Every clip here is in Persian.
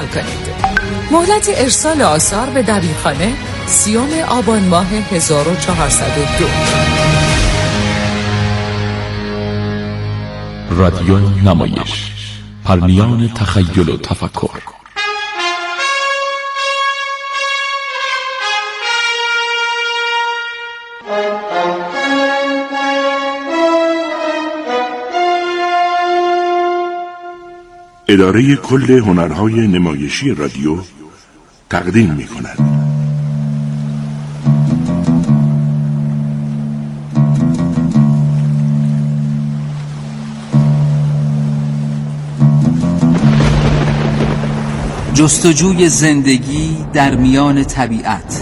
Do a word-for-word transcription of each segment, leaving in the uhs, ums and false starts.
کنید. مهلت ارسال آثار به دبیرخانه سیوم آبان ماه هزار و چهارصد و دو. رادیو نمایش، پرنیان تخیل و تفکر. اداره کل هنرهای نمایشی رادیو تقدیم می کند. جستجوی زندگی در میان طبیعت.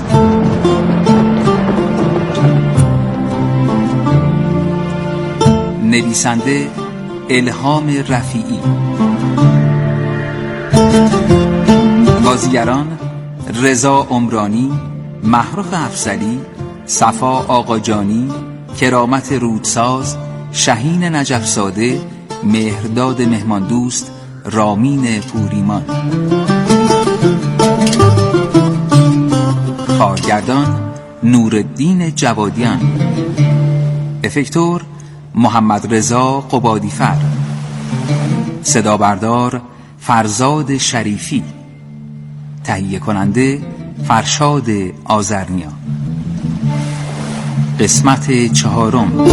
نویسنده الهام رفیعی. بازیگران رضا عمرانی، محروق افضلی، صفا آقاجانی، کرامت رودساز، شهین نجفزاده، مهرداد مهماندوست، رامین پوریمان. کارگردان نورالدین جوادیان. افکتور محمد رضا قبادیفر. صدا بردار فرزاد شریفی. تهیه کننده فرشاد آذرنیا. قسمت چهارم.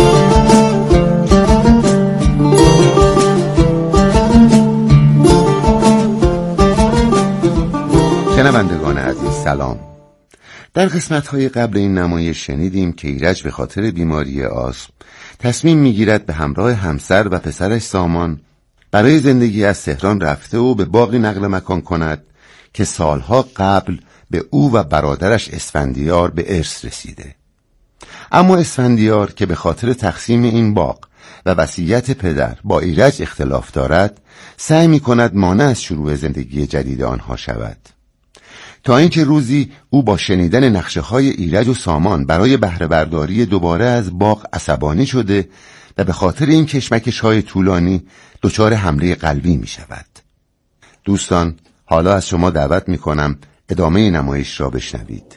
شنوندگان عزیز سلام. در قسمت‌های قبل این نمایش شنیدیم که ایرج به خاطر بیماری آسم تصمیم می‌گیرد به همراه همسر و پسرش سامان برای زندگی از تهران رفته و به باغی نقل مکان کند که سالها قبل به او و برادرش اسفندیار به ارث رسیده. اما اسفندیار که به خاطر تقسیم این باغ و وصیت پدر با ایرج اختلاف دارد، سعی می‌کند مانع از شروع زندگی جدید آنها شود، تا اینکه روزی او با شنیدن نقشه‌های ایرج و سامان برای بهره برداری دوباره از باغ عصبانی شده و به خاطر این کشمکش‌های طولانی دچار حمله قلبی می‌شود. دوستان، حالا از شما دعوت می‌کنم ادامه نمایش را بشنوید.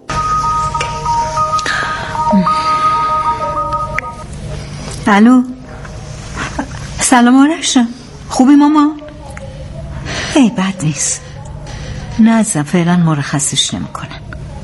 الو، سلام آرش جان، خوبی ماما؟ ای بد نیست، نه ازم فعلا مرخصش نمی کنن.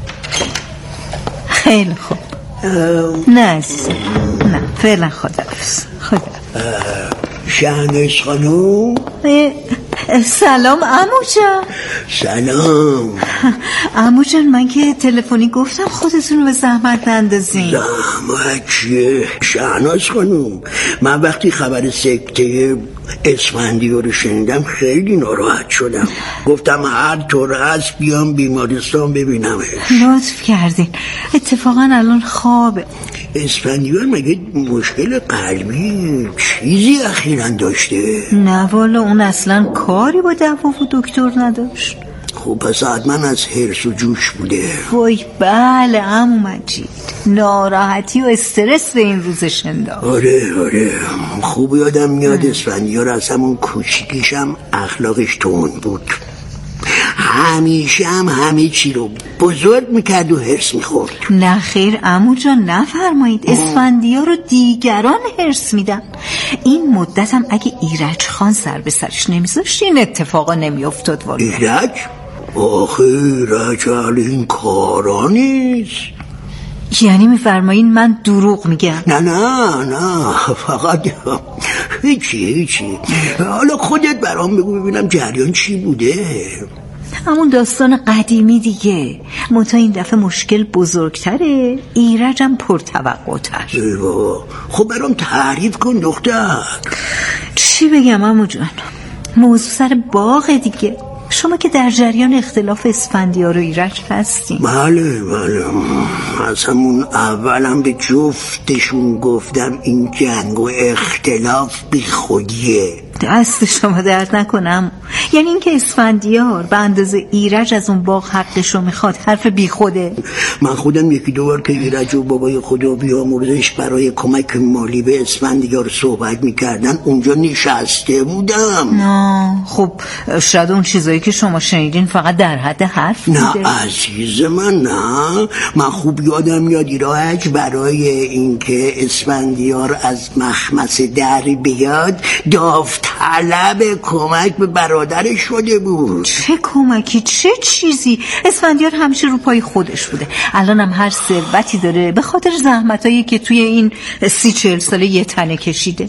خیلی خوب. نه عزیزم، نه فعلا خداحافظ. خدا شهناز خانوم. سلام عمو جان. سلام عمو جان، من که تلفنی گفتم خودتون رو به زحمت نندازین. زحمت چیه شهناز خانوم؟ من وقتی خبر سکته اسفندیار رو شنیدم خیلی ناراحت شدم. گفتم هر طور هست بیام بیمارستان ببینمش. لطف کردین. اتفاقا الان خوابه. اسفندیار مگه مشکل قلبی چیزی اخیراً داشته؟ نه والا، اون اصلا کاری با دوا و دکتر نداشت. خب پس حتما از هرس و جوش بوده. وای بله عمو مجید، ناراحتی و استرس به این روزش انداخت. آره آره خوب یادم میاد اسفندیار از همون کوچیکیشم اخلاقش تند بود. همیشه هم همه چی رو بزرگ میکرد و هرس میخورد. نه خیر عمو جان، نفرمایید. اسفندیار رو دیگران هرس میدن. این مدت هم اگه ایرج خان سر به سرش نمیذاشت این اتفاقا نمیافتاد والا. ایرج؟ آخه ایرج اهل این کارا نیست. یعنی میفرمایین من دروغ میگم؟ نه نه نه فقط هیچی هیچی. حالا خودت برام بگو ببینم جریان چی بوده. همون داستان قدیمی دیگه، منتها این دفعه مشکل بزرگتره، ایرجم پرتوقع‌تر. ای بابا، خب برام تعریف کن دختر. چی بگم عمو جان؟ موضوع سر باغ دیگه. شما که در جریان اختلاف اسفندیار و ایرج هستین. بله بله، از همون اولم به جفتشون گفتم این جنگ و اختلاف بی خودیه. دست شما درد نکنم. یعنی اینکه اسفندیار به اندازه ایرج از اون باغ حقش رو میخواد حرف بی خوده؟ من خودم یکی دو بار که ایرج و بابای خدا بیامرزش برای کمک مالی به اسفندیار صحبت میکردن اونجا نشسته بودم. نه خب شاید اون چیزایی که شما شنیدین فقط در حد حرف بوده. نه عزیز من، نه من خوب یادم میاد ایرج برای اینکه اسفندیار از مخمصه در بیاد داوطلب کمک به برادرش شده بود. چه کمکی؟ چه چیزی؟ اسفندیار همیشه رو پای خودش بوده. الان هم هر ثروتی داره به خاطر زحمتایی که توی این سی چهل ساله یه تنه کشیده.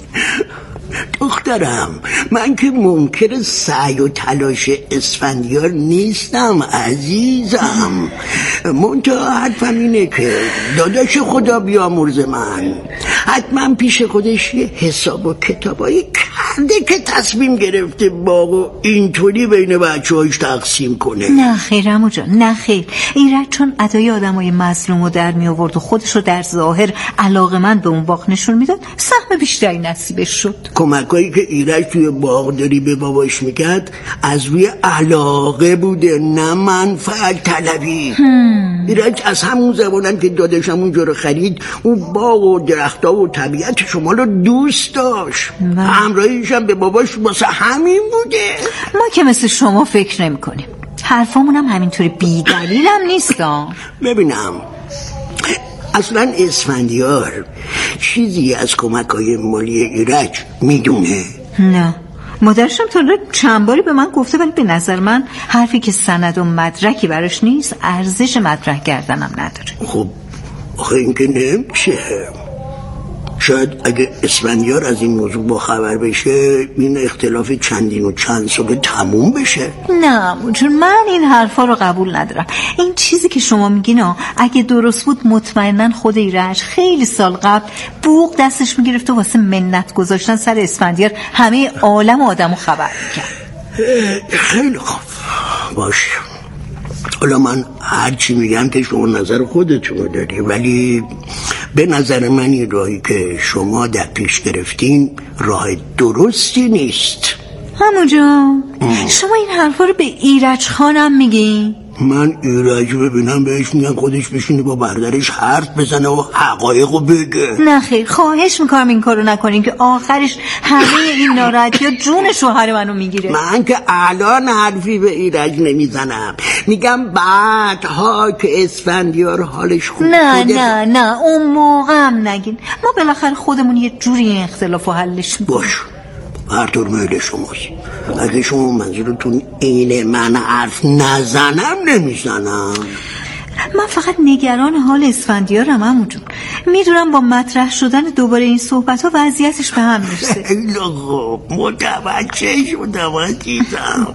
دخترم، من که منکر سعی و تلاش اسفندیار نیستم عزیزم، منتها حرفم اینه که داداش خدا بیامرز من حتما پیش خودش یه حساب و کتابایی کرده که تصمیم گرفته باغو اینطوری بین بچه‌هاش تقسیم کنه. نه خیر عمو جان، نه خیر. ایرج چون ادای آدمای مظلومو در می آورد و خودش رو در ظاهر علاقه‌مند به اون باغ نشون میداد، سهم بیشتری نصیبش شد. کمکایی که ایرج توی باغداری به باباش میکرد از روی علاقه بوده، نه منفعت طلبی. ایرج از همون زمانم که داداشم اونجا رو خرید اون باغ و درخت‌ها و طبیعت شما رو دوست داشت. همراهیش هم به باباش واسه همین بوده. ما که مثل شما فکر نمی کنیم. حرفامون هم همینطوری بی دلیل هم نیستم. ببینم اصلا اسفندیار چیزی از کمک‌های مالی ایرج میدونه؟ نه، مادرشم تا چند باری به من گفته، ولی به نظر من حرفی که سند و مدرکی براش نیست ارزش مطرح کردنم نداره. خب آخه این که نمیشه. شاید اگه اسفندیار از این موضوع با خبر بشه این اختلاف چندین و چند ساله تموم بشه. نه چون من این حرفا رو قبول ندارم. این چیزی که شما میگین اگه درست بود مطمئناً خود ایرج خیلی سال قبل بوق دستش میگرفت و واسه منت گذاشتن سر اسفندیار همه عالم آدمو خبر میکرد. خیلی خوب باشه، حالا من هرچی میگم که شما نظر خودتون داری، ولی به نظر من این راهی که شما در پیش گرفتین راه درستی نیست. همونجا شما این حرفا رو به ایرج خانم میگین؟ من ایرج ببینم بهش میگم خودش بشینه با برادرش حرف بزنه و حقایقو بگه. نه خیر، خواهش میکنم این کارو نکنین که آخرش همه این ناراحتی‌ها جون شوهر منو میگیره. من که الان حرفی به ایرج نمیزنم، میگم بعدها که اسفندیار حالش خوب نه بوده. نه نه اون موقع هم نگین. ما بالاخره خودمون یه جوری این اختلافو حلش میکنیم. باش، هر طور میل شماست. اگه شما منظورتون اینه من حرف نزنم نمیزنم. من فقط نگران حال اسفندیارم همونجون. میدونم با مطرح شدن دوباره این صحبت ها وضعیتش به هم میرسه. خیلی خوب، متوجه شدم عزیزم.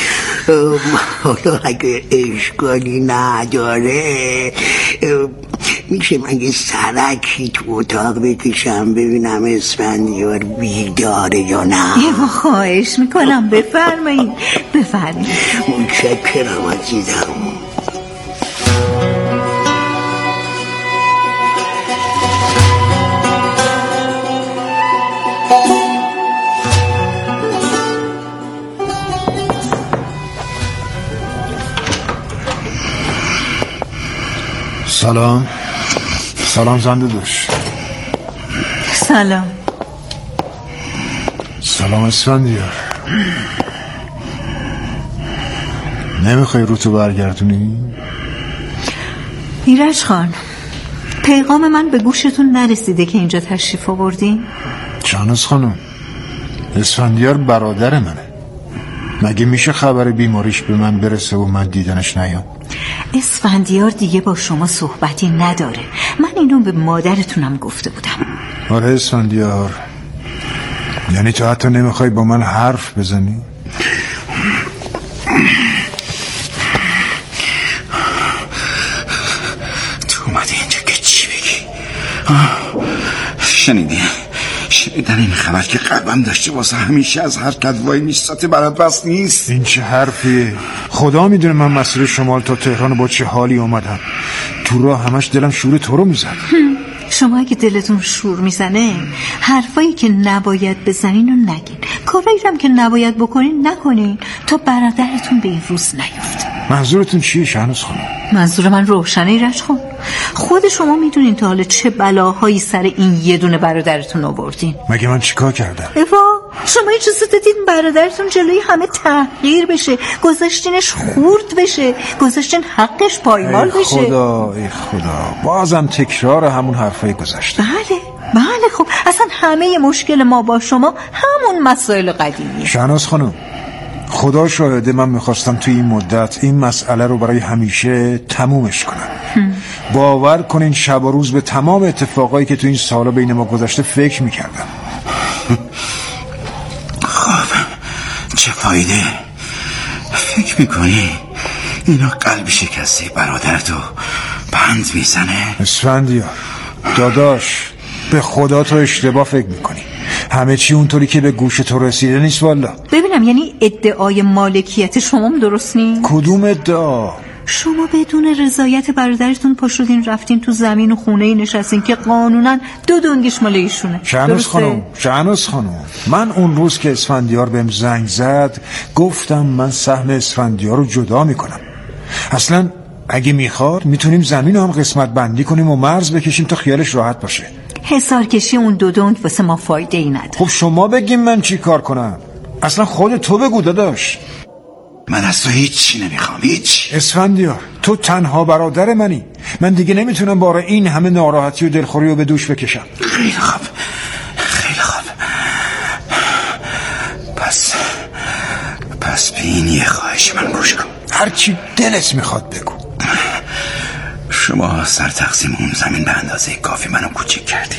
حالا اگه اشکالی نداره میشه من یه سرکی تو اتاق بکشم ببینم اسفندیار بیداره یا نه؟ یه با خواهش میکنم بفرمایید بفرمایید. متشکرم عزیزم. سلام. سلام زنده دوش. سلام. سلام اسفندیار. نمیخوای رو تو برگردونی؟ ایرج خان، پیغام من به گوشتون نرسیده که اینجا تشریف آوردین؟ جانوس خانم، اسفندیار برادر منه. مگه میشه خبر بیماریش به من برسه و من دیدنش نیام؟ اسفندیار دیگه با شما صحبتی نداره. من اینو به مادرتونم گفته بودم. آره اسفندیار، یعنی تو حتی نمیخوای با من حرف بزنی؟ تو اومدی اینجا که چی بگی؟ شنیدی؟ شنیدن این خبر که قلبم داشته واسه همیشه از حرکت وای میستاته برات بس نیست. این چه حرفیه؟ خدا میدونه من مسیر شمال تا تهران با چه حالی اومدم. تو راه همش دلم شور تو رو میزد. شما اگه دلتون شور میزنه حرفایی که نباید بزنین رو نگین، کارایی هم که نباید بکنین نکنین تا برادرتون به این روز نیفته. منظورتون چیه شهناز خانم؟ منظور من روشنه ایرج خان. خود شما میدونین تا حالا چه بلاهایی سر این یه دونه برادرتون آوردین. مگه من چیکار کردم؟ ایوا شما یه چیزی دادین برادرتون جلوی همه تحقیر بشه، گذاشتینش خورد بشه، گذاشتین حقش پایمال ای بشه. خدا ای خدا بازم تکرار همون حرفای گذشته. بله بله خب اصلا همه مشکل ما با شما همون مسائل قدیمیه. شهناز خانم خدا شاهده من میخواستم توی این مدت این مسئله رو برای همیشه تمومش کنم. هم. باور کنین شب و روز به تمام اتفاقایی که تو این سالا بین ما گذشته فکر میکردم. خب چه فایده؟ فکر میکنی اینا قلب شکسته برادرتو بند میزنه؟ اسفندیار داداش به خدا تو اشتباه فکر میکنی. همه چی اونطوری که به گوش تو رسیده نیست والا. ببینم یعنی ادعای مالکیت شما درست نیست؟ کدوم ادعا؟ شما بدون رضایت برادرتون پا شدین رفتین تو زمین و خونه نشستین که قانونا دو دنگش مال ایشونه. شهناز خانم شهناز خانم من اون روز که اسفندیار بهم زنگ زد گفتم من سهم اسفندیار رو جدا میکنم. اصلا اگه میخواد میتونیم زمین رو هم قسمت بندی کنیم و مرز بکشیم تا خیالش راحت باشه. حسار کشی اون دو دنگ واسه ما فایده ای نداره. خب شما بگیم من چی کار کنم؟ اصلا خود تو بگو داداش. من از تو هیچی نمیخوام هیچ. اسفندیار تو تنها برادر منی. من دیگه نمیتونم باره این همه ناراحتی و دلخوری رو به دوش بکشم. خیلی خوب خیلی خوب پس پس به این یه خواهش من گوش کن. هرچی دلت میخواد بگو. شما سر تقسیم اون زمین به اندازه کافی منو کوچیک کردی.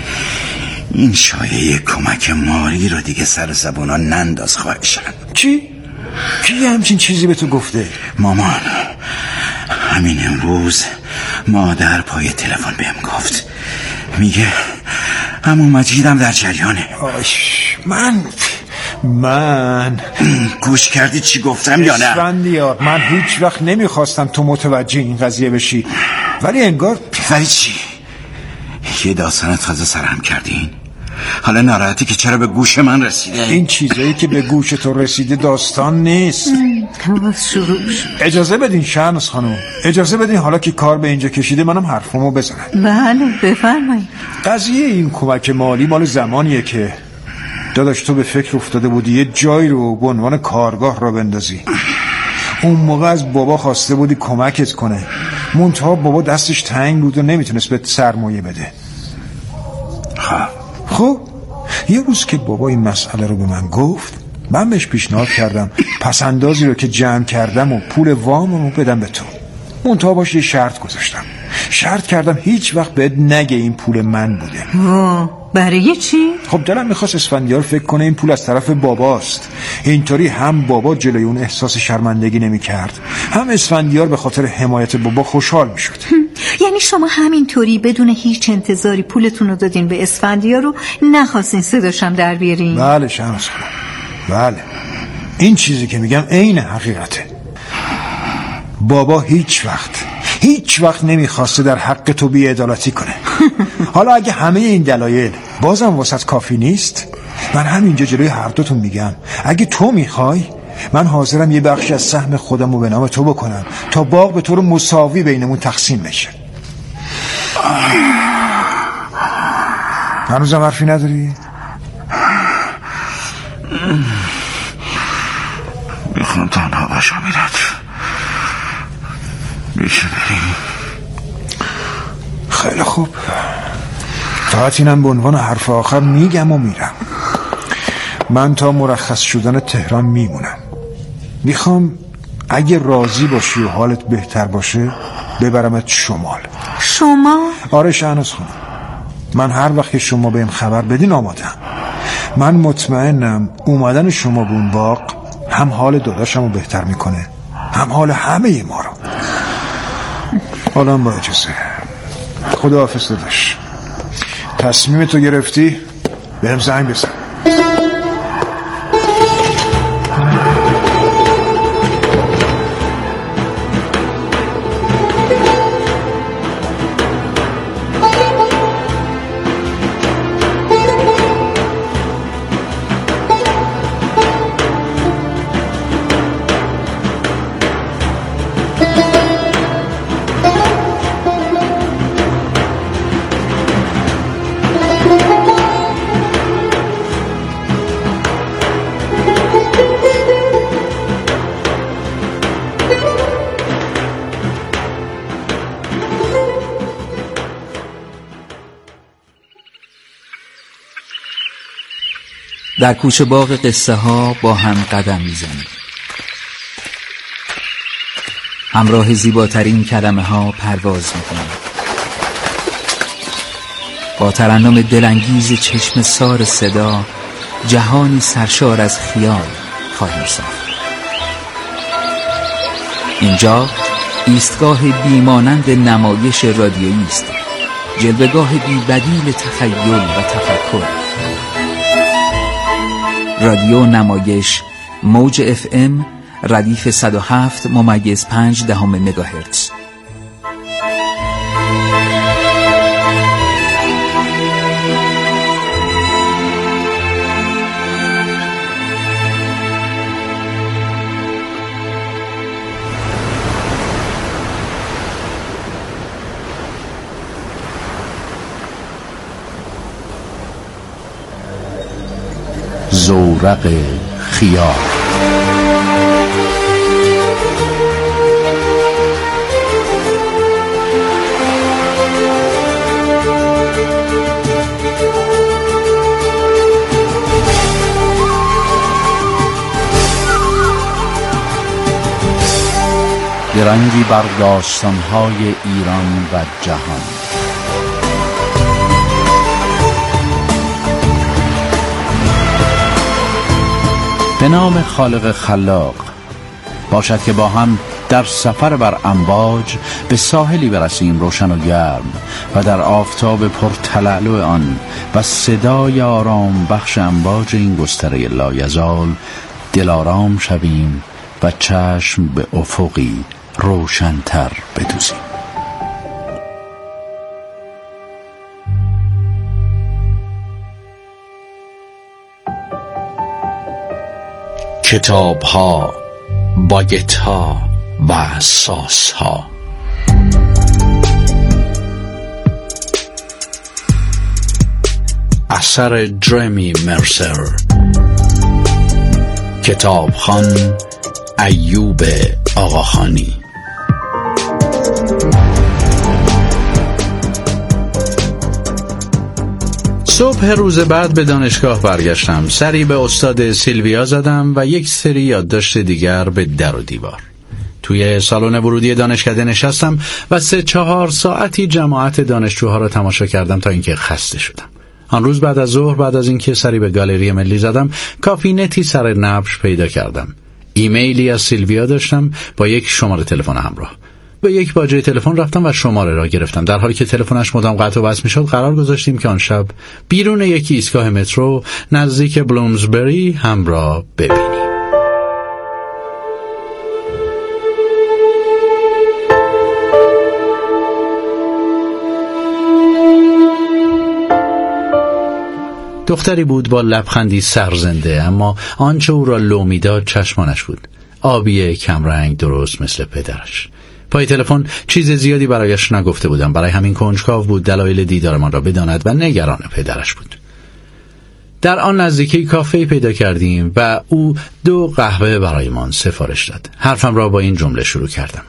این شایعه کمک مالی رو دیگه سر زبونا ننداز خواهشن. چی؟ کی همچین چیزی به تو گفته؟ مامان همین امروز مادر پای تلفن بهم گفت میگه عمو مجیدم در جریانه. آش من من گوش کردی چی گفتم یا نه؟ اسفندیار من هیچ وقت نمیخواستم تو متوجه این قضیه بشی ولی انگار. ولی چی؟ یه داستان تازه سرهم کردین؟ حالا ناراحتی که چرا به گوش من رسیده؟ این چیزایی که به گوش تو رسیده داستان نیست. اجازه بدین شهناز خانم اجازه بدین حالا که کار به اینجا کشیده منم حرفمو بزنم. بله بفرمایید. قضیه این کمک مالی مال زمانیه که داداش تو به فکر افتاده بودی یه جایی رو به عنوان کارگاه را بندازی. اون موقع از بابا خواسته بودی کمکت کنه منتها بابا دستش تنگ بود و نمیتونست به سرمایه بده. خب خب یه روز که بابا این مسئله رو به من گفت من بهش پیشنهاد کردم پسندازی رو که جمع کردم و پول واممو بدم به تو. منتها باش یه شرط گذاشتم. شرط کردم هیچ وقت بهت نگه این پول من بوده. آه برای چی؟ خب دلم میخواست اسفندیار فکر کنه این پول از طرف باباست. اینطوری هم بابا جلوی اون احساس شرمندگی نمیکرد هم اسفندیار به خاطر حمایت بابا خوشحال میشد. یعنی شما همینطوری بدون هیچ انتظاری پولتون رو دادین به اسفندیار رو نخواستین صداشم در بیارین؟ بله شهناز خانم بله این چیزی که میگم عین حقیقته. بابا هیچ وقت هیچ وقت نمیخواسته در حق تو بی‌عدالتی کنه. حالا اگه همه این دلایل بازم واسط کافی نیست من همینجا جلوی هر دوتون میگم اگه تو میخوای من حاضرم یه بخش از سهم خودم رو به نام تو بکنم تا باغ به طور مساوی بینمون تقسیم بشه. هنوزم حرفی نداری؟ میخوام تنها باشم میرد میشه بریم. خیلی خوب فقط اینم به عنوان حرف آخر میگم و میرم. من تا مرخص شدن تهران میمونم. میخوام اگه راضی باشی و حالت بهتر باشه ببرمت شمال. شما؟ آره شهناز خانم من هر وقت که شما بهم خبر بدین آمادم. من مطمئنم اومدن شما به اون باغ هم حال داداشم رو بهتر میکنه هم حال همه ما رو. حالا با اجازه خداحافظ داداش. تصمیم تو گرفتی بهم زنگ بزن. در کوچه باغ قصه ها با هم قدم میزنیم. همراه زیباترین کلمه ها پرواز میکنیم. با ترنم دلانگیز چشم سار صدا جهانی سرشار از خیال خواهیم ساخت. اینجا ایستگاه بیمانند نمایش رادیویی است، جلوه‌گاه بی‌بدیل تخیل و تفکر. رادیو نمایش موج اف ام ردیف صد و هفت ممیز پنج دهم مگاهرتز. زورق خیال. درنگی بر داستان‌های ایران و جهان. به نام خالق خلاق، باشد که با هم در سفر بر امواج به ساحلی برسیم روشن و گرم و در آفتاب پرتلالو آن و صدای آرام بخش امواج این گستره لایزال دلارام شویم و چشم به افقی روشن‌تر بدوزیم. کتاب ها، باگت ها و ساس ها. اثر جریمی مرسر. کتابخوان ایوب آقاخانی. صبح روز بعد به دانشگاه برگشتم. سری به استاد سیلویا زدم و یک سری یادداشت دیگر به در و دیوار. توی سالن ورودی دانشکده نشستم و سه چهار ساعتی جماعت دانشجوها را تماشا کردم تا اینکه خسته شدم. آن روز بعد از ظهر، بعد از اینکه سری به گالری ملی زدم، کافی نتی سر نبش پیدا کردم. ایمیلی از سیلویا داشتم با یک شماره تلفن همراه. به یک باجه تلفن رفتم و شماره را گرفتم. در حالی که تلفنش مدام قطع و وصل میشد، قرار گذاشتیم که آن شب بیرون یکی ایستگاه مترو نزدیک بلومزبری هم را ببینیم. دختری بود با لبخندی سرزنده، اما آنچه او را لو میداد چشمانش بود. آبی کمرنگ، درست مثل پدرش. پای تلفن چیز زیادی برایش نگفته بودم، برای همین کنجکاو بود دلایل دیدارمان را بداند و نگران پدرش بود. در آن نزدیکی کافه پیدا کردیم و او دو قهوه برایمان سفارش داد. حرفم را با این جمله شروع کردم: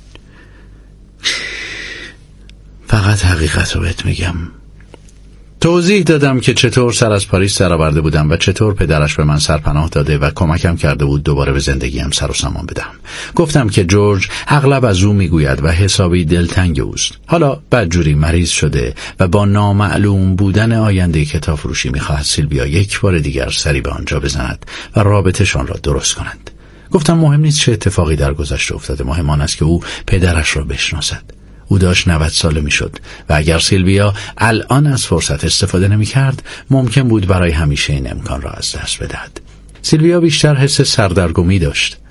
فقط حقیقت رو بهت میگم. توضیح دادم که چطور سر از پاریس درآورده بودم و چطور پدرش به من سرپناه داده و کمکم کرده بود دوباره به زندگیم سر و سامان بدم. گفتم که جورج اغلب از او میگوید و حسابی دلتنگ اوست. حالا بدجوری مریض شده و با نامعلوم بودن آینده کتاب فروشی میخواهد سیلویا یک بار دیگر سری به آنجا بزند و رابطه‌شان را درست کنند. گفتم مهم نیست چه اتفاقی در گذشته افتاده، مهم آن است که او پدرش را بشناسد. او داشت نود ساله می شد و اگر سیلویا الان از فرصت استفاده نمی کرد، ممکن بود برای همیشه این امکان را از دست بدهد. سیلویا بیشتر حس سردرگمی داشت.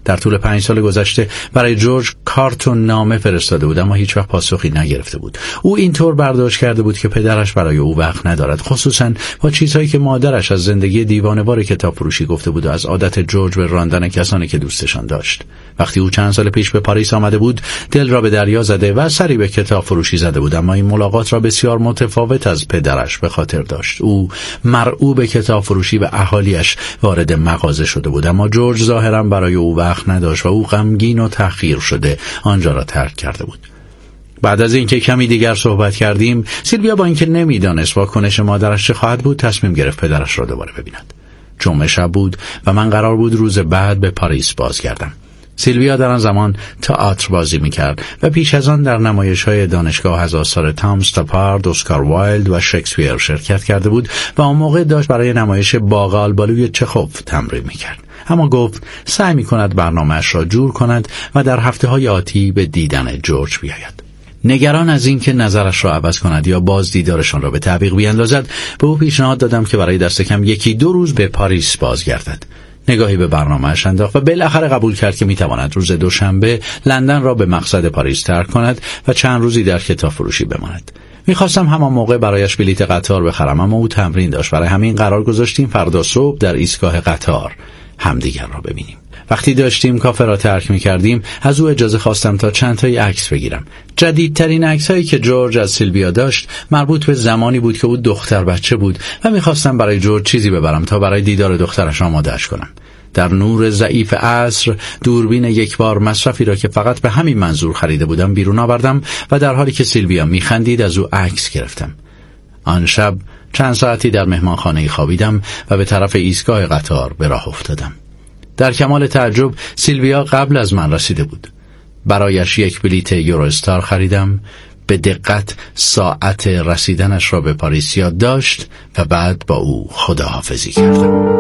در طول پنج سال گذشته برای جورج کارت و نامه فرستاده بود، اما هیچ وقت پاسخی نگرفته بود. او اینطور برداشت کرده بود که پدرش برای او وقت ندارد، خصوصا با چیزهایی که مادرش از زندگی دیوانه‌وار کتابفروشی گفته بود و از عادت جورج به راندن کسانی که دوستشان داشت. وقتی او چند سال پیش به پاریس آمده بود، دل را به دریا زده و سری به کتابفروشی زده بود، اما این ملاقات را بسیار متفاوت از پدرش به خاطر داشت. او مرعوب کتابفروشی و اهالیش وارد مغازه شده بود، اما جورج ظاهرا برای او وقت نداشت و او غمگین و تحقیر شده آنجا را ترک کرده بود. بعد از اینکه کمی دیگر صحبت کردیم، سیلویا با اینکه نمیدانست واکنش مادرش چه خواهد بود، تصمیم گرفت پدرش را دوباره ببیند. جمعه شب بود و من قرار بود روز بعد به پاریس بازگردم. سیلویا در آن زمان تئاتر بازی می‌کرد و پیش از آن در نمایش‌های دانشگاه از آثار تام استاپارد، اسکار وایلد و شکسپیر شرکت کرده بود و آن موقع داشت برای نمایش باغ آلبالوی چخوف تمرین می‌کرد. اما گفت سعی می‌کند برنامه‌اش را جور کند و در هفته‌های آتی به دیدن جورج بیاید. نگران از این که نظرش را عوض کند یا باز دیدارشان را به تعویق بیاندازد، به او پیشنهاد دادم که برای دست کم یکی دو روز به پاریس بازگردد. نگاهی به برنامه‌اش انداخت و بالاخره قبول کرد که میتواند روز دوشنبه لندن را به مقصد پاریس ترک کند و چند روزی در کتاب فروشی بماند. میخواستم همان موقع برایش بلیط قطار بخرم، اما او تمرین داشت. برای همین قرار گذاشتیم فردا صبح در ایستگاه قطار همدیگر را ببینیم. وقتی داشتیم کافه را ترک می‌کردیم، از او اجازه خواستم تا چند تایی عکس بگیرم. جدیدترین عکس‌هایی که جورج از سیلویا داشت مربوط به زمانی بود که او دختر بچه بود و می‌خواستم برای جورج چیزی ببرم تا برای دیدار دخترش آماده‌اش کنم. در نور ضعیف عصر دوربین یک بار مصرفی را که فقط به همین منظور خریده بودم بیرون آوردم و در حالی که سیلویا می‌خندید از او عکس گرفتم. آن شب چند ساعتی در مهمانخانه خوابیدم و به طرف ایستگاه قطار به راه افتادم. در کمال تعجب سیلویا قبل از من رسیده بود. برایش یک بلیت یورو استار خریدم، به دقت ساعت رسیدنش را به پاریس یاد داشت و بعد با او خداحافظی کردم.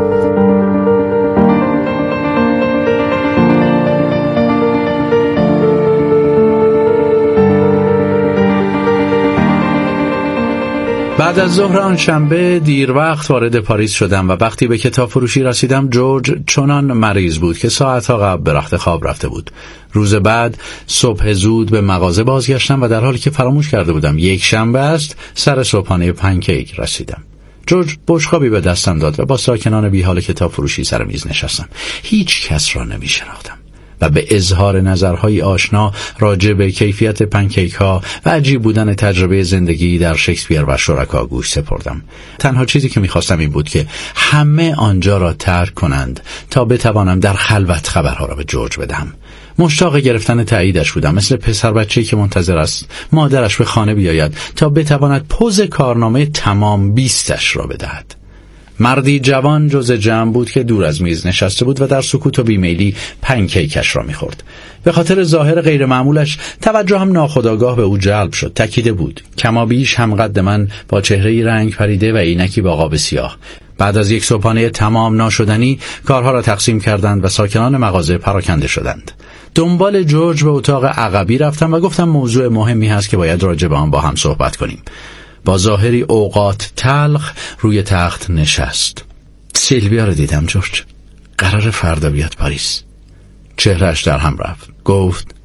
بعد از ظهر آن شنبه دیر وقت وارد پاریس شدم و وقتی به کتاب فروشی رسیدم جورج چنان مریض بود که ساعتها قبل به رخت خواب رفته بود. روز بعد صبح زود به مغازه بازگشتم و در حالی که فراموش کرده بودم یک شنبه است، سر صبحانه پنکیک رسیدم. جورج بشقابی به دستم داد و با ساکنان بی حال کتاب فروشی سر میز نشستم. هیچ کس را نمی شناختم و به اظهار نظرهای آشنا راجع به کیفیت پنکیک ها و عجیب بودن تجربه زندگی در شکسپیر و شرکا گوش سپردم. تنها چیزی که میخواستم این بود که همه آنجا را ترک کنند تا بتوانم در خلوت خبرها را به جورج بدهم. مشتاق گرفتن تاییدش بودم، مثل پسر بچه‌ای که منتظر است مادرش به خانه بیاید تا بتواند پوز کارنامه تمام بیستش را بدهد. مردی جوان جز جمع بود که دور از میز نشسته بود و در سکوت و بیمیلی پنکیکش را میخورد. به خاطر ظاهر غیر معمولش توجه هم ناخودآگاه به او جلب شد. تکیده بود، کمابیش هم قد من، با چهره‌ای رنگ پریده و عینکی با قاب سیاه. بعد از یک صبحانه تمام ناشدنی کارها را تقسیم کردند و ساکنان مغازه پراکنده شدند. دنبال جورج به اتاق عقبی رفتم و گفتم موضوع مهمی هست که باید راجع به آن با هم صحبت کنیم. با ظاهری اوقات تلخ روی تخت نشست. سیلویا را دیدم جورج. قرار فردا بیاد پاریس. چهرهش در هم رفت. گفت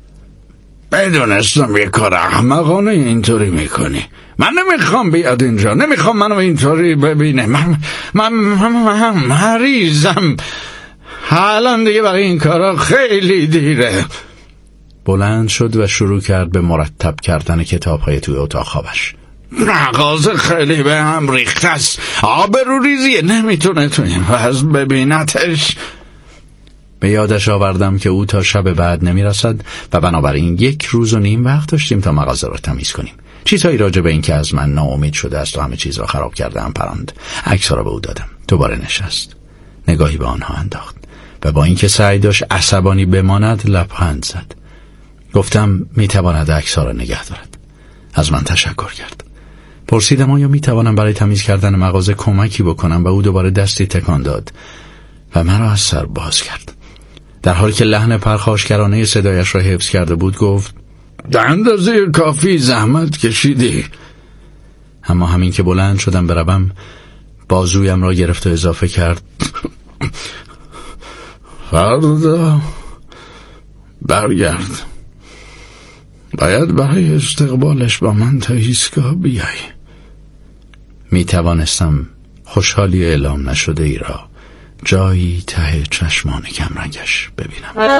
بدونستم یک کار احمقانه اینطوری میکنی. من نمیخوام بیاد اینجا، نمیخوام منو اینطوری ببینه. من من من, من مریضم. حالا دیگه برای این کارا خیلی دیره. بلند شد و شروع کرد به مرتب کردن کتاب‌های توی اتاق خوابش. مغازه خیلی به هم ریخته است، آبروریزیه، نمیتونه تو این وضع ببینتش. به یادش آوردم که او تا شب بعد نمیرسد و بنابراین یک روز و نیم وقت داشتیم تا مغازه را تمیز کنیم. چیزهایی راجع به این که از من ناامید شده است و همه چیز را خراب کردم پراند. عکس‌ها را به او دادم. دوباره نشست، نگاهی به آنها انداخت و با اینکه سعی داشت عصبانی بماند لبخند زد. گفتم میتواند عکس‌ها را نگه دارد. از من تشکر کرد. پرسیدم آیا میتوانم برای تمیز کردن مغازه کمکی بکنم و او دوباره دستی تکان داد و مرا از سر باز کرد. در حالی که لحن پرخاشگرانه صدایش را حفظ کرده بود گفت در اندازه کافی زحمت کشیدی. اما همین که بلند شدم بروم بازویم را گرفت و اضافه کرد فردا برگرد. باید برای استقبالش با من تا ایستگاه بیای. می توانستم خوشحالی اعلام نشده ای را جایی ته چشمان کمرنگش ببینم.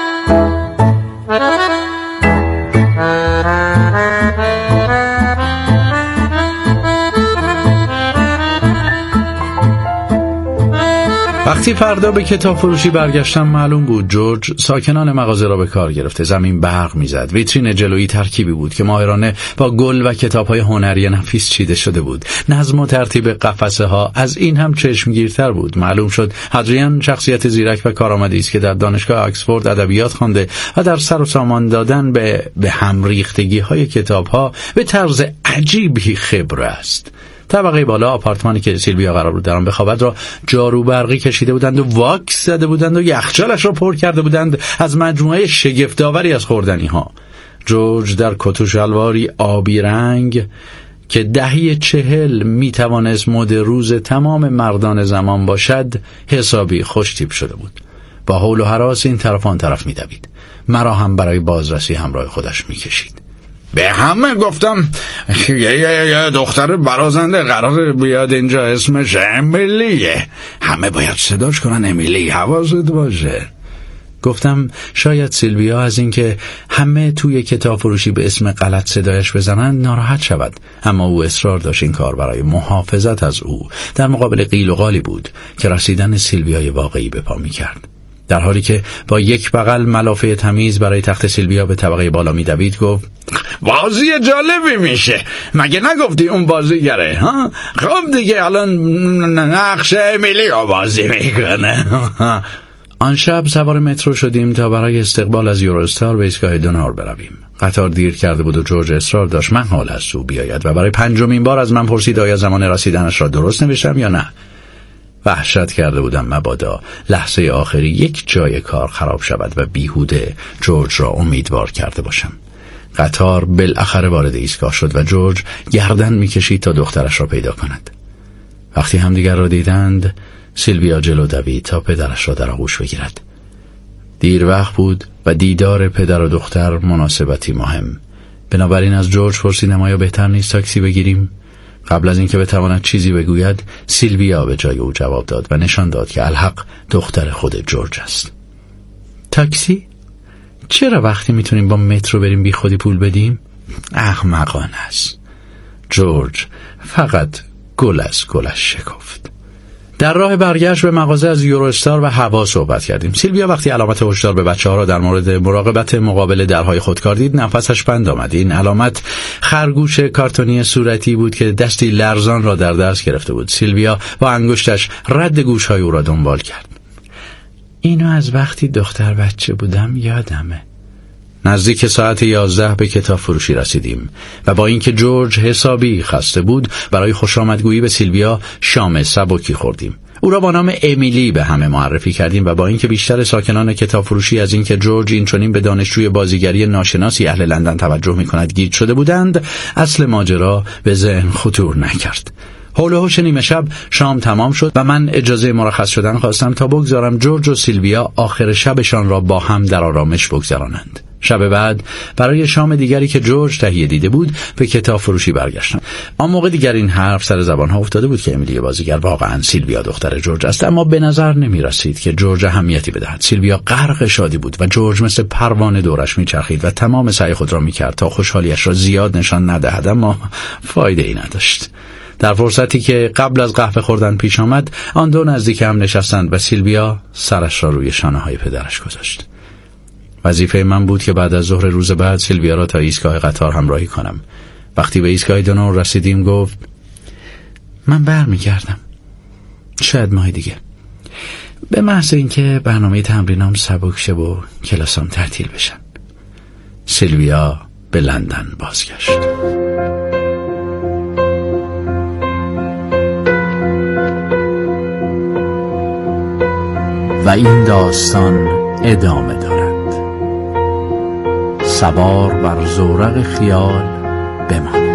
وقتی فردا به کتاب فروشی برگشتم معلوم بود جورج ساکنان مغازه را به کار گرفته. زمین برق میزد. ویترین جلویی ترکیبی بود که ماهرانه با گل و کتاب‌های هنری نفیس چیده شده بود. نظم و ترتیب قفسه ها از این هم چشمگیرتر بود. معلوم شد هادریان شخصیت زیرک و کارآمدی است که در دانشگاه آکسفورد ادبیات خوانده و در سر و سامان دادن به به هم ریختگی‌های کتاب‌ها به طرز عجیبی خبره است. طبقه بالا آپارتمانی که سیلویا قرار بود در آن بخوابد را جارو برقی کشیده بودند و واکس زده بودند و یخچالش را پر کرده بودند از مجموعه شگفت‌آوری از خوردنی‌ها. جورج در کت و شلواری آبی رنگ که دهه چهل می توانست مد روز تمام مردان زمان باشد حسابی خوش‌تیپ شده بود. با حول و هراس این طرف آن طرف می دوید. مرا هم برای بازرسی همراه خودش می کشید. به همه گفتم یه یه یه دختر برازنده قرار بیاد اینجا، اسمش امیلیه، همه باید صداش کنن امیلی، حواست باشه. گفتم شاید سیلویا از اینکه همه توی کتاب فروشی به اسم غلط صدایش بزنن ناراحت شود، اما او اصرار داشت این کار برای محافظت از او در مقابل قیل و قالی بود که رسیدن سیلویای واقعی به پا می کرد. در حالی که با یک بغل ملافه تمیز برای تخت سیلویا به طبقه بالا می دوید گفت بازی جالبی میشه، مگه نگفتی اون بازیگره ها؟ خب دیگه الان نقش امیلی رو بازی میکنه. آن شب سوار مترو شدیم تا برای استقبال از یوروستار به ایستگاه دونار برویم. قطار دیر کرده بود و جورج اصرار داشت من حال از او بیاید و برای پنجمین بار از من پرسید آیا زمان رسیدنش را درست نوشتم یا نه. وحشت کرده بودم مبادا لحظه آخری یک جای کار خراب شود و بیهوده جورج را امیدوار کرده باشم. قطار بالاخره وارد ایستگاه شد و جورج گردن میکشید تا دخترش را پیدا کند. وقتی همدیگر را دیدند سیلویا جلو دوید تا پدرش را در آغوش بگیرد. دیر وقت بود و دیدار پدر و دختر مناسبتی مهم. بنابراین از جورج پرسیدم آیا بهتر نیست تاکسی بگیریم؟ قبل از اینکه بتواند چیزی بگوید سیلویا به جای او جواب داد و نشان داد که الحق دختر خود جورج است. تاکسی؟ چرا وقتی میتونیم با مترو بریم بی خودی پول بدیم؟ احمقانه است. جورج فقط گل از گلش شکفت. در راه برگشت به مغازه از یوروستار و هوا صحبت کردیم. سیلویا وقتی علامت هشدار به بچه‌ها را در مورد مراقبت مقابل درهای خودکار دید نفسش بند آمد. این علامت خرگوش کارتونی صورتی بود که دستی لرزان را در دست گرفته بود. سیلویا با انگشتش رد گوش‌های او را دنبال کرد. اینو از وقتی دختر بچه بودم یادمه. نزدیک ساعت یازده به کتاب فروشی رسیدیم و با اینکه جورج حسابی خسته بود برای خوشامدگویی به سیلویا شام سبکی خوردیم. او را با نام امیلی به همه معرفی کردیم و با اینکه بیشتر ساکنان کتاب فروشی از اینکه جورج اینچنین به دانشجوی بازیگری ناشناسی اهل لندن توجه می‌کند گیج شده بودند، اصل ماجرا به ذهن خطور نکرد. حول و حوش نیمه شب شام تمام شد و من اجازه مرخص شدن خواستم تا بگذارم جورج و سیلویا آخر شبشان را با هم در آرامش بگذرانند. شب بعد برای شام دیگری که جورج تهیه دیده بود به کتاب فروشی برگشتم. آن موقع دیگر این حرف سر زبان ها افتاده بود که امیلی بازیگر واقعا سیلویا دختر جورج است، اما به نظر نمی رسید که جورج اهمیتی بدهد. سیلویا غرق شادی بود و جورج مثل پروانه دورش می چرخید و تمام سعی خود را می کرد تا خوشحالیش را زیاد نشان ندهد، اما فایده ای نداشت. در فرصتی که قبل از قهوه خوردن پیش آمد آن دو نزدیک هم نشستند و سیلویا سرش را روی شانه های پدرش گذاشت. وظیفه من بود که بعد از ظهر روز بعد سیلویا را تا ایستگاه قطار همراهی کنم. وقتی به ایستگاه دونور رسیدیم گفت من برمیگردم، شاید ماه دیگه، به محض اینکه برنامه تمرینام سبک شه و کلاسام تعطیل بشن. سیلویا به لندن بازگشت. و این داستان ادامه دارد. سوار بر زورق خیال بمانید.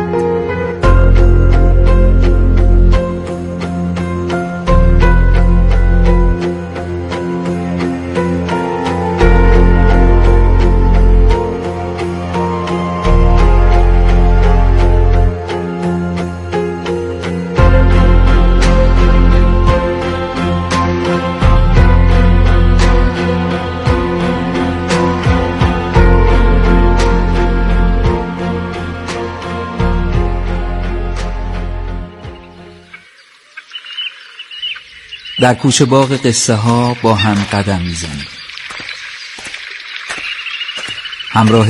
در کوچ باغ قصه ها با هم قدم میزنیم. همراه